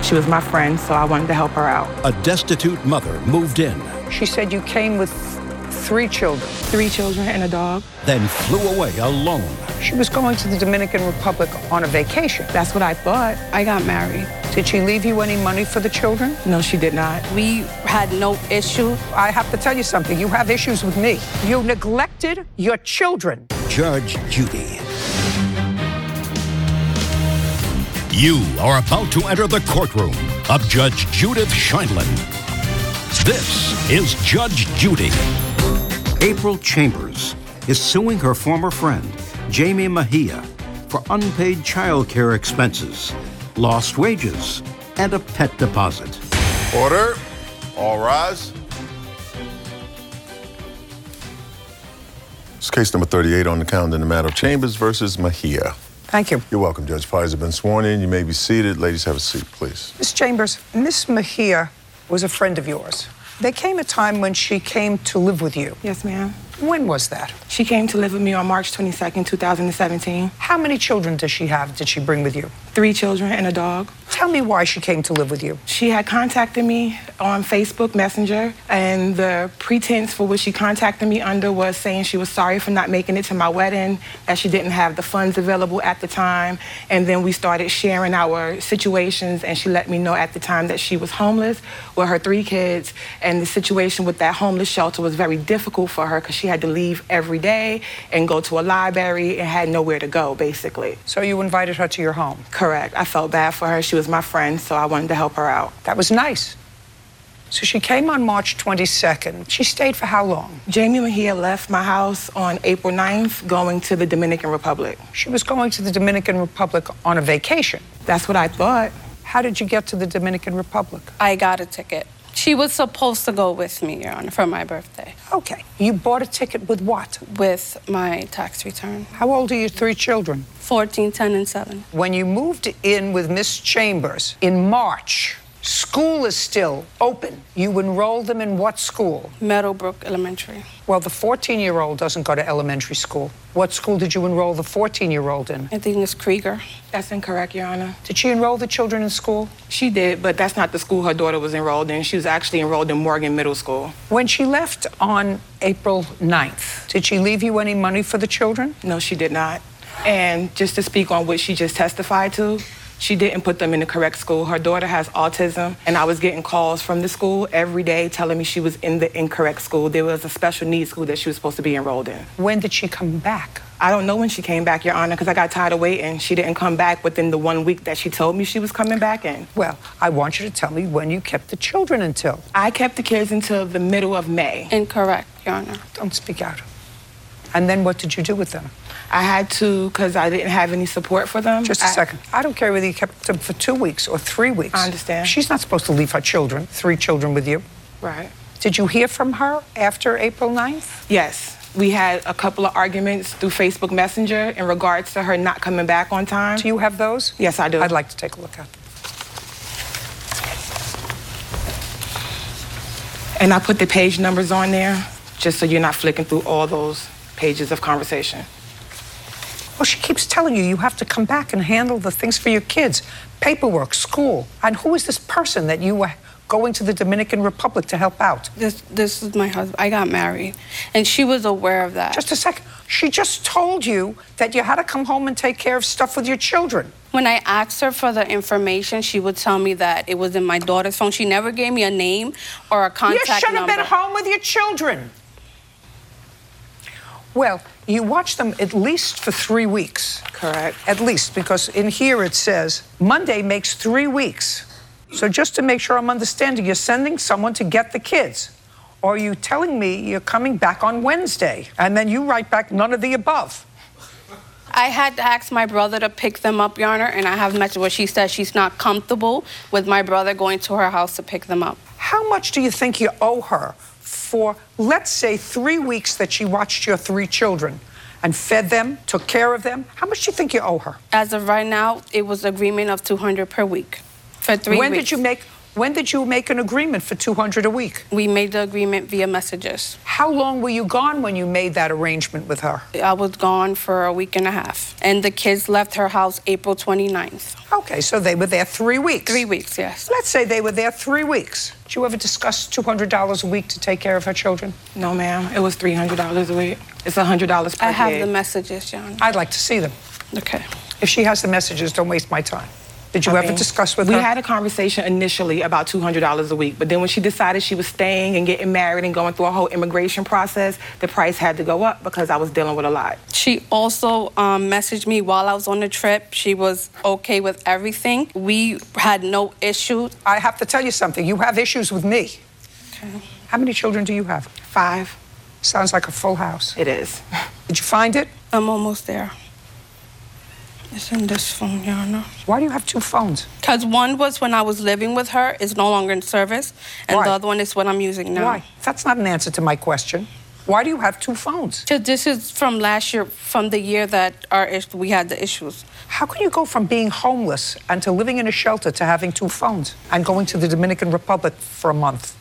She was my friend, so I wanted to help her out. A destitute mother moved in. She said you came with 3 children. 3 children and a dog. Then flew away alone. She was going to the Dominican Republic on a vacation. That's what I thought. I got married. Did she leave you any money for the children? No, she did not. We had no issue. I have to tell you something. You have issues with me. You neglected your children. Judge Judy. You are about to enter the courtroom of Judge Judith Sheindlin. This is Judge Judy. April Chambers is suing her former friend, Jamie Mejia, for unpaid child care expenses, lost wages, and a pet deposit. Order. All rise. It's case number 38 on the calendar in the matter of Chambers versus Mejia. Thank you. You're welcome, Judge. Parties have been sworn in. You may be seated. Ladies, have a seat, please. Ms. Chambers, Miss Mejia was a friend of yours. There came a time when she came to live with you. Yes, ma'am. When was that? She came to live with me on March 22nd, 2017. How many children does she have, did she bring with you? 3 children and a dog. Tell me why she came to live with you. She had contacted me on Facebook Messenger, and the pretense for what she contacted me under was saying she was sorry for not making it to my wedding, that she didn't have the funds available at the time. And then we started sharing our situations, and she let me know at the time that she was homeless with her 3 kids, and the situation with that homeless shelter was very difficult for her because she had to leave every day and go to a library and had nowhere to go, basically. So you invited her to your home? Correct. I felt bad for her. She was my friend, so I wanted to help her out. That was nice. So she came on March 22nd. She stayed for how long? Jamie Mejia left my house on April 9th, going to the Dominican Republic. She was going to the Dominican Republic on a vacation. That's what I thought. How did you get to the Dominican Republic? I got a ticket. She was supposed to go with me, Your Honor, for my birthday. Okay. You bought a ticket with what? With my tax return. How old are your 3 children? 14, 10, and 7. When you moved in with Miss Chambers in March, school is still open. You enrolled them in what school? Meadowbrook Elementary. Well, the 14-year-old doesn't go to elementary school. What school did you enroll the 14-year-old in? I think it's Krieger. That's incorrect, Your Honor. Did she enroll the children in school? She did, but that's not the school her daughter was enrolled in. She was actually enrolled in Morgan Middle School. When she left on April 9th, did she leave you any money for the children? No, she did not. And just to speak on what she just testified to, she didn't put them in the correct school. Her daughter has autism, and I was getting calls from the school every day telling me she was in the incorrect school. There was a special needs school that she was supposed to be enrolled in. When did she come back? I don't know when she came back, Your Honor, because I got tired of waiting. She didn't come back within the 1 week that she told me she was coming back in. Well, I want you to tell me when you kept the children until. I kept the kids until the middle of May. Incorrect, Your Honor. Don't speak out. And then what did you do with them? I had to, because I didn't have any support for them. Just a second. I don't care whether you kept them for 2 weeks or 3 weeks. I understand. She's not supposed to leave her children, 3 children with you. Right. Did you hear from her after April 9th? Yes. We had a couple of arguments through Facebook Messenger in regards to her not coming back on time. Do you have those? Yes, I do. I'd like to take a look at them. And I put the page numbers on there, just so you're not flicking through all those pages of conversation. Well, she keeps telling you have to come back and handle the things for your kids, paperwork, school. And who is this person that you were going to the Dominican Republic to help out? This is my husband. I got married, and she was aware of that. Just a second. She just told you that you had to come home and take care of stuff with your children. When I asked her for the information, she would tell me that it was in my daughter's phone. She never gave me a name or a contact number. You should have been home with your children. Well, you watched them at least for 3 weeks. Correct. At least, because in here it says Monday makes 3 weeks. So just to make sure I'm understanding, you're sending someone to get the kids. Or are you telling me you're coming back on Wednesday? And then you write back none of the above. I had to ask my brother to pick them up, Your Honor, and I have mentioned what she said. She's not comfortable with my brother going to her house to pick them up. How much do you think you owe her for, let's say, 3 weeks that she watched your 3 children and fed them, took care of them? How much do you think you owe her? As of right now, it was agreement of $200 per week for 3 weeks. When did you make an agreement for $200 a week? We made the agreement via messages. How long were you gone when you made that arrangement with her? I was gone for a week and a half, and the kids left her house April 29th. Okay, so they were there 3 weeks. 3 weeks, yes. Let's say they were there 3 weeks. Did you ever discuss $200 a week to take care of her children? No, ma'am. It was $300 a week. It's $100 per I have kid. the messages, John. I'd like to see them. Okay. If she has the messages, don't waste my time. Did you ever discuss with her? We had a conversation initially about $200 a week, but then when she decided she was staying and getting married and going through a whole immigration process, the price had to go up because I was dealing with a lot. She also messaged me while I was on the trip. She was okay with everything. We had no issues. I have to tell you something. You have issues with me. Okay. How many children do you have? 5. Sounds like a full house. It is. Did you find it? I'm almost there. It's in this phone, Your Honor. Why do you have 2 phones? Because one was when I was living with her, is no longer in service, and Why? the other one is what I'm using now. Why? That's not an answer to my question. Why do you have 2 phones? So this is from last year, from the year that we had the issues. How can you go from being homeless and to living in a shelter to having 2 phones and going to the Dominican Republic for a month?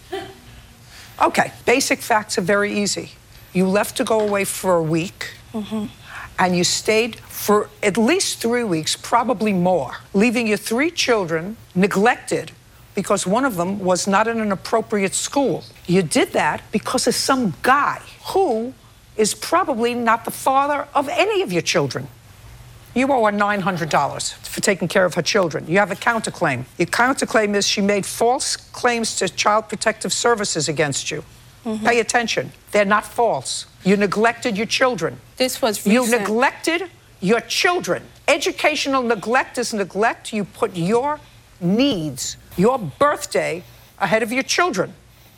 Okay, basic facts are very easy. You left to go away for a week, and you stayed for at least 3 weeks, probably more, leaving your 3 children neglected because one of them was not in an appropriate school. You did that because of some guy who is probably not the father of any of your children. You owe her $900 for taking care of her children. You have a counterclaim. Your counterclaim is she made false claims to Child Protective Services against you. Pay attention. They're not false. You neglected your children. This was You recent. neglected your children. Educational neglect is neglect. You put your needs, your birthday, ahead of your children.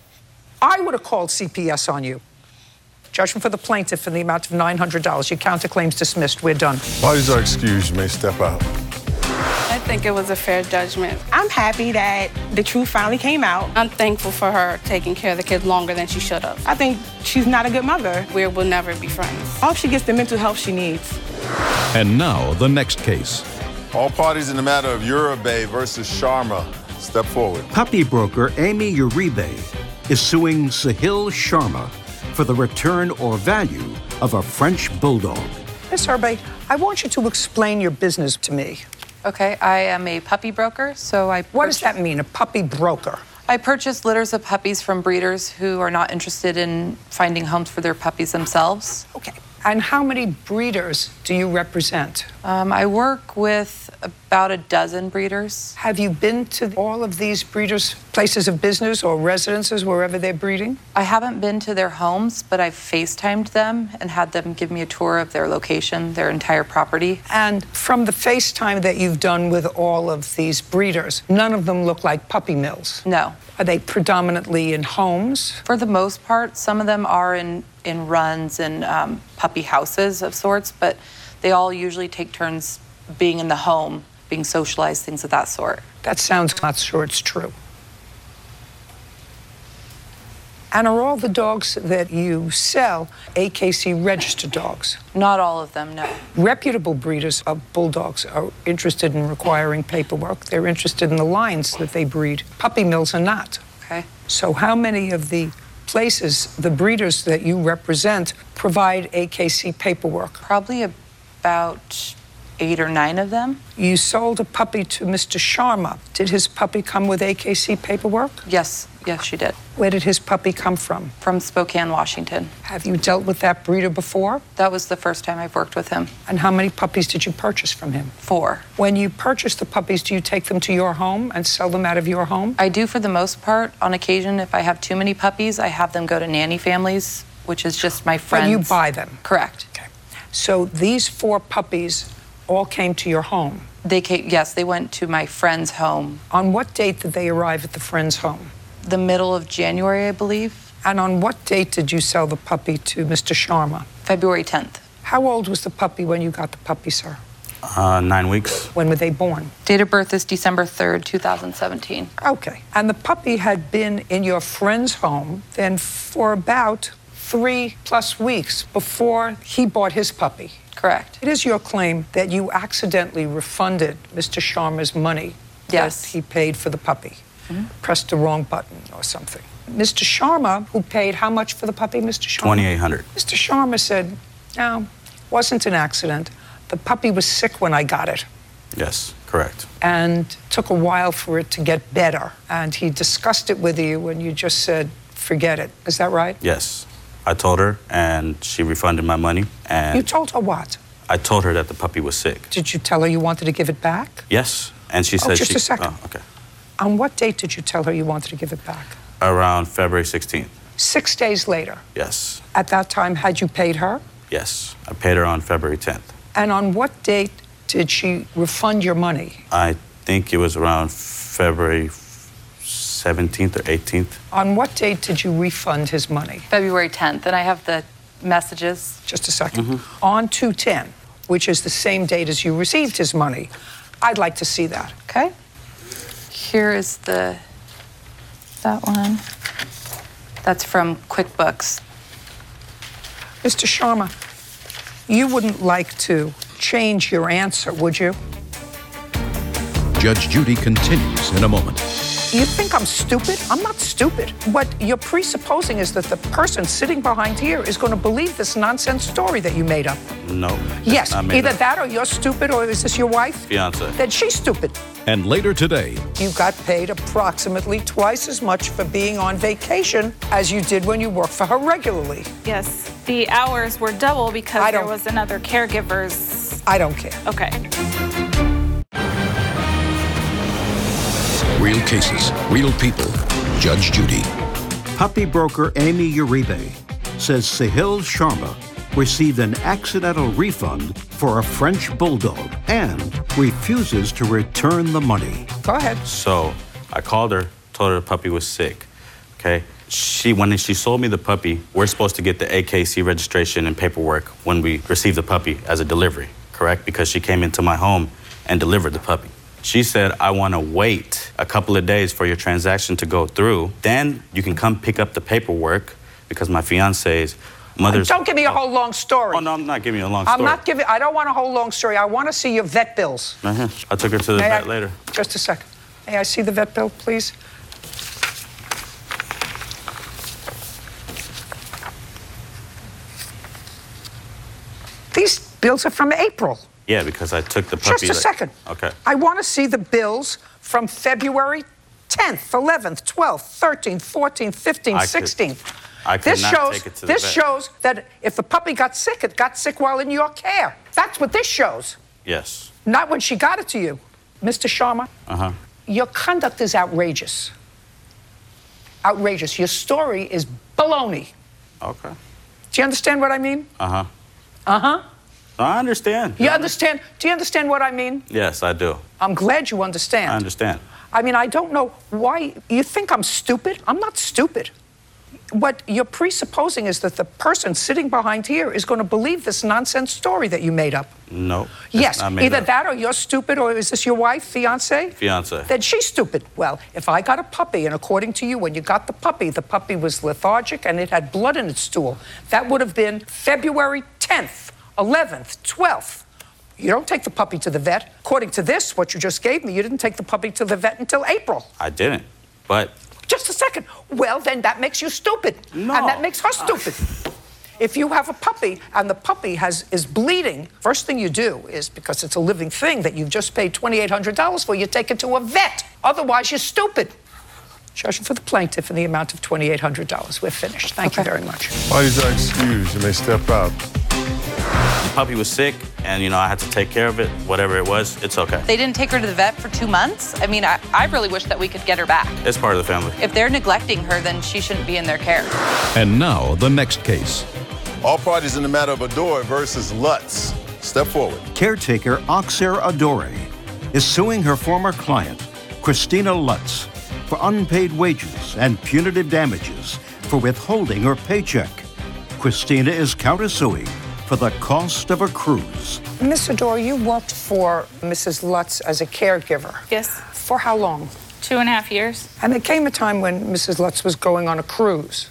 I would have called CPS on you. Judgment for the plaintiff in the amount of $900. Your counterclaim's dismissed. We're done. Parties are excused. You may step out. I think it was a fair judgment. I'm happy that the truth finally came out. I'm thankful for her taking care of the kids longer than she should have. I think she's not a good mother. We will never be friends. I hope she gets the mental health she needs. And now, the next case. All parties in the matter of Uribe versus Sharma, step forward. Puppy broker Amy Uribe is suing Sahil Sharma for the return or value of a French bulldog. Ms. Uribe, I want you to explain your business to me. Okay, I am a puppy broker, so What does that mean, a puppy broker? I purchase litters of puppies from breeders who are not interested in finding homes for their puppies themselves. Okay. And how many breeders do you represent? I work with about a dozen breeders. Have you been to all of these breeders' places of business or residences, wherever they're breeding? I haven't been to their homes, but I've FaceTimed them and had them give me a tour of their location, their entire property. And from the FaceTime that you've done with all of these breeders, none of them look like puppy mills. No. Are they predominantly in homes? For the most part, some of them are in runs and puppy houses of sorts, but they all usually take turns being in the home, being socialized, things of that sort. That sounds not sure it's true. And are all the dogs that you sell AKC registered dogs? Not all of them, no. Reputable breeders of bulldogs are interested in requiring paperwork. They're interested in the lines that they breed. Puppy mills are not. Okay. So how many of the places, the breeders that you represent, provide AKC paperwork? Probably about 8 or 9 of them. You sold a puppy to Mr. Sharma. Did his puppy come with AKC paperwork? Yes, she did. Where did his puppy come from? From Spokane, Washington. Have you dealt with that breeder before? That was the first time I've worked with him. And how many puppies did you purchase from him? 4. When you purchase the puppies, do you take them to your home and sell them out of your home? I do for the most part. On occasion, if I have too many puppies, I have them go to nanny families, which is just my friends. When you buy them? Correct. Okay. So these 4 puppies all came to your home? They came, yes, they went to my friend's home. On what date did they arrive at the friend's home? The middle of January, I believe. And on what date did you sell the puppy to Mr. Sharma? February 10th. How old was the puppy when you got the puppy, sir? 9 weeks. When were they born? Date of birth is December 3rd, 2017. Okay. And the puppy had been in your friend's home then for about 3+ weeks before he bought his puppy. Correct. It is your claim that you accidentally refunded Mr. Sharma's money Yes. that he paid for the puppy. pressed the wrong button or something. Mr. Sharma, who paid how much for the puppy, Mr. Sharma? $2,800. Mr. Sharma said, no, wasn't an accident. The puppy was sick when I got it. Yes, correct. And took a while for it to get better. And he discussed it with you and you just said, forget it. Is that right? Yes. I told her, and she refunded my money. And You told her what? I told her that the puppy was sick. Did you tell her you wanted to give it back? Yes. And she said just she... a second. Oh, okay. On what date did you tell her you wanted to give it back? Around February 16th. 6 days later. Yes. At that time, had you paid her? Yes. I paid her on February 10th. And on what date did she refund your money? I think it was around February 17th or 18th. On what date did you refund his money? February 10th, and I have the messages. Just a second. On 2/10, which is the same date as you received his money. I'd like to see that. Okay. Here is that one. That's from QuickBooks. Mr. Sharma, you wouldn't like to change your answer, would you? Judge Judy continues in a moment. You think I'm stupid? I'm not stupid. What you're presupposing is that the person sitting behind here is going to believe this nonsense story that you made up. No. Yes, I made either up. that or you're stupid, or is this your wife? Fiance. Then she's stupid. And later today, You got paid approximately twice as much for being on vacation as you did when you worked for her regularly. Yes, the hours were double because I there don't- was another caregiver's. I don't care. Okay. real cases, real people. Judge Judy. Puppy broker Amy Uribe says Sahil Sharma received an accidental refund for a French bulldog and refuses to return the money. Go ahead. So I called her, told her the puppy was sick, okay? When she sold me the puppy, we're supposed to get the AKC registration and paperwork when we receive the puppy as a delivery, correct? Because she came into my home and delivered the puppy. She said, I want to wait a couple of days for your transaction to go through. Then you can come pick up the paperwork because my fiance's mother's... Don't give me a whole long story. Oh, no, I'm not giving you a long story. I don't want a whole long story. I want to see your vet bills. I took her to the May vet I- later. Just a second. May I see the vet bill, please? These bills are from April. Yeah, because I took the puppy... Just a second. Okay. I want to see the bills from February 10th, 11th, 12th, 13th, 14th, 15th, I could- 16th. I could This not shows, take it to the this vet. shows that if the puppy got sick, it got sick while in your care. That's what this shows, Yes. not when she got it to you. Mr. Sharma, Uh-huh. your conduct is outrageous. Outrageous. Your story is baloney. Okay. Do you understand what I mean? Uh-huh. Uh-huh. No, I understand. You understand? Do you understand what I mean? Yes, I do. I'm glad you understand. I understand. I mean, I don't know why you think I'm stupid. I'm not stupid. What you're presupposing is that the person sitting behind here is going to believe this nonsense story that you made up. No. it's Yes, not made either up. that or you're stupid, or is this your wife, fiance? Fiance. Then she's stupid. Well, if I got a puppy, and according to you, when you got the puppy was lethargic and it had blood in its stool, that would have been February 10th, 11th, 12th. You don't take the puppy to the vet. According to this, what you just gave me, you didn't take the puppy to the vet until April. I didn't. But Just a second. Well, then that makes you stupid. No. And that makes her stupid. If you have a puppy and the puppy is bleeding, first thing you do is, because it's a living thing that you've just paid $2,800 for, you take it to a vet. Otherwise, you're stupid. Judgment for the plaintiff in the amount of $2,800. We're finished. Thank you very much. Parties are excused. You may step out. the puppy was sick, and, I had to take care of it, whatever it was, it's okay. They didn't take her to the vet for 2 months. I mean, I really wish that we could get her back. It's part of the family. If they're neglecting her, then she shouldn't be in their care. And now, the next case. All parties in the matter of Adore versus Lutz. Step forward. Caretaker Oxer Adore is suing her former client, Christina Lutz, for unpaid wages and punitive damages for withholding her paycheck. Christina is countersuing for the cost of a cruise. Miss Adore, you worked for Mrs. Lutz as a caregiver. Yes, For how long? 2.5 years. And there came a time when Mrs. Lutz was going on a cruise. Yes.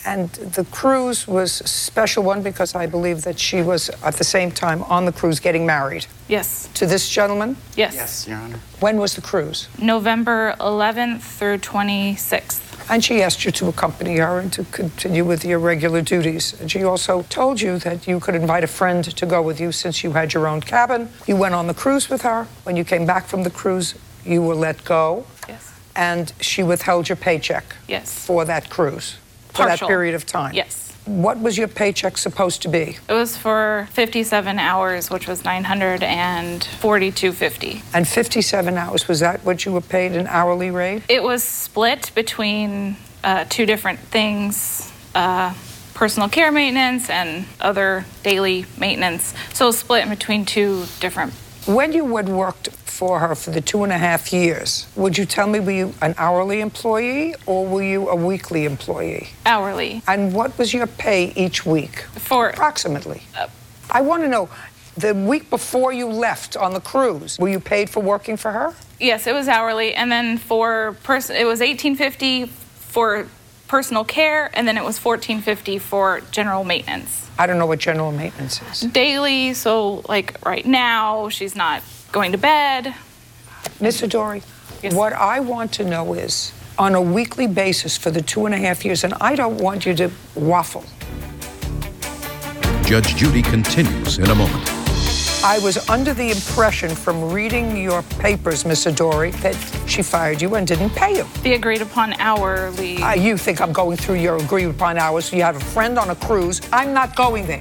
And the cruise was a special one because I believe that she was at the same time on the cruise getting married. Yes. To this gentleman? Yes. Yes, Your Honor. When was the cruise? November 11th through 26th. And she asked you to accompany her and to continue with your regular duties. And she also told you that you could invite a friend to go with you since you had your own cabin. You went on the cruise with her. When you came back from the cruise, you were let go. Yes. And she withheld your paycheck. Yes. For that cruise. For that Partial. period of time. Yes. What was your paycheck supposed to be? It was for 57 hours, which was $942.50. And 57 hours, was that what you were paid an hourly rate? It was split between two different things, personal care maintenance and other daily maintenance. So it was split in between two different. When you had worked for her for the 2.5 years, would you tell me, were you an hourly employee or were you a weekly employee? Hourly. And what was your pay each week? Approximately. I want to know, the week before you left on the cruise, were you paid for working for her? Yes, it was hourly, and then it was $18.50 for personal care, and then it was $14.50 for general maintenance. I don't know what general maintenance is. Daily, so like right now, she's not going to bed. Miss Adori, yes. What I want to know is, on a weekly basis for the 2.5 years, and I don't want you to waffle. Judge Judy continues in a moment. I was under the impression from reading your papers, Miss Adori, that she fired you and didn't pay you. The agreed upon hourly. You think I'm going through your agreed upon hours? You have a friend on a cruise. I'm not going there.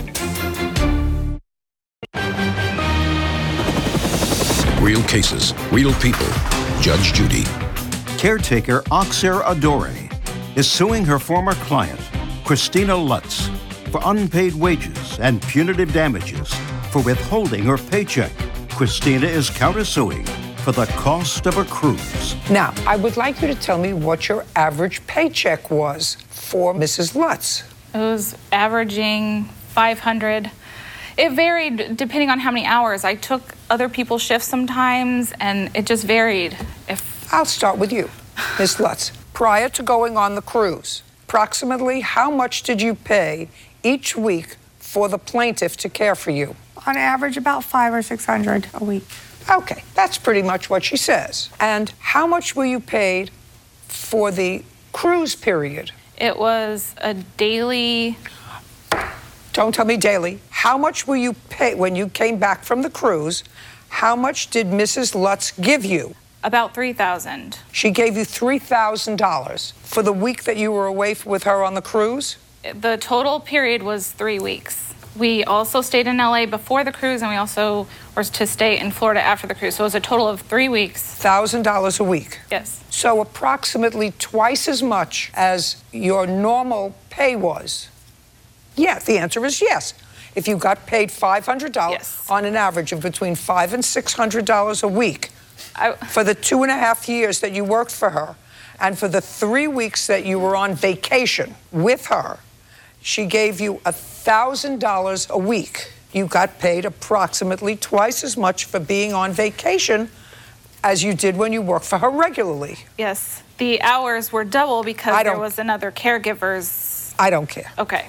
Real cases, real people. Judge Judy. Caretaker Oxer Adore is suing her former client, Christina Lutz, for unpaid wages and punitive damages for withholding her paycheck. Christina is countersuing for the cost of a cruise. Now, I would like you to tell me what your average paycheck was for Mrs. Lutz. It was averaging $500. It varied depending on how many hours. I took other people's shifts sometimes, and it just varied. I'll start with you, Miss Lutz. Prior to going on the cruise, approximately how much did you pay each week for the plaintiff to care for you? On average, about $500 or $600 a week. Okay, that's pretty much what she says. And how much were you paid for the cruise period? It was a daily. Don't tell me daily. How much were you paid when you came back from the cruise? How much did Mrs. Lutz give you? About $3,000. She gave you $3,000 for the week that you were away with her on the cruise? The total period was 3 weeks. We also stayed in LA before the cruise, and we also were to stay in Florida after the cruise. So it was a total of 3 weeks. $1,000 a week? Yes. So approximately twice as much as your normal pay was? Yeah, the answer is yes. If you got paid $500 yes. on an average of between $500 and $600 a week for the 2.5 years that you worked for her, and for the 3 weeks that you were on vacation with her, she gave you $1,000 a week. You got paid approximately twice as much for being on vacation as you did when you worked for her regularly. Yes. The hours were double because there was another caregiver's. I don't care. Okay.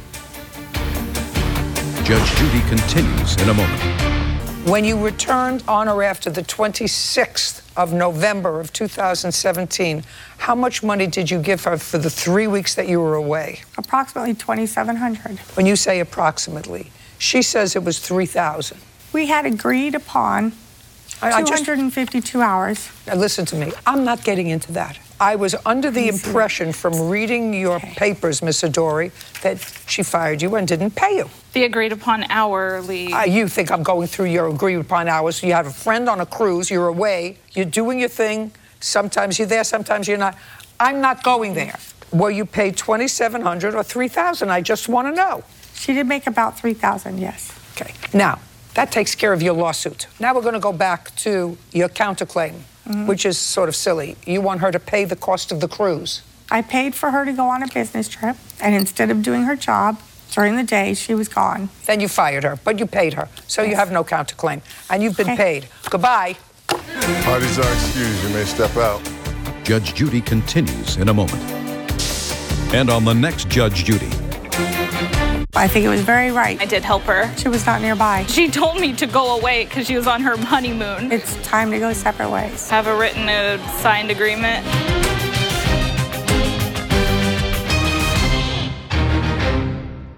Judge Judy continues in a moment. When you returned on or after the 26th of November of 2017, how much money did you give her for the 3 weeks that you were away? Approximately $2,700. When you say approximately, she says it was $3,000. We had agreed upon 252 hours. Now listen to me. I'm not getting into that. I was under the impression from reading your papers, Miss Adori, that she fired you and didn't pay you. The agreed upon hourly. You think I'm going through your agreed upon hours. You have a friend on a cruise, you're away, you're doing your thing. Sometimes you're there, sometimes you're not. I'm not going there. Were you paid $2,700 or $3,000? I just want to know. She did make about $3,000, yes. Okay. Now, that takes care of your lawsuit. Now we're going to go back to your counterclaim, which is sort of silly. You want her to pay the cost of the cruise. I paid for her to go on a business trip, and instead of doing her job during the day, she was gone. Then you fired her, but you paid her, so you have no counterclaim, and you've been paid. Goodbye. Parties are excused. You may step out. Judge Judy continues in a moment. And on the next Judge Judy. I think it was very right. I did help her. She was not nearby. She told me to go away because she was on her honeymoon. It's time to go separate ways. Have a written, signed agreement.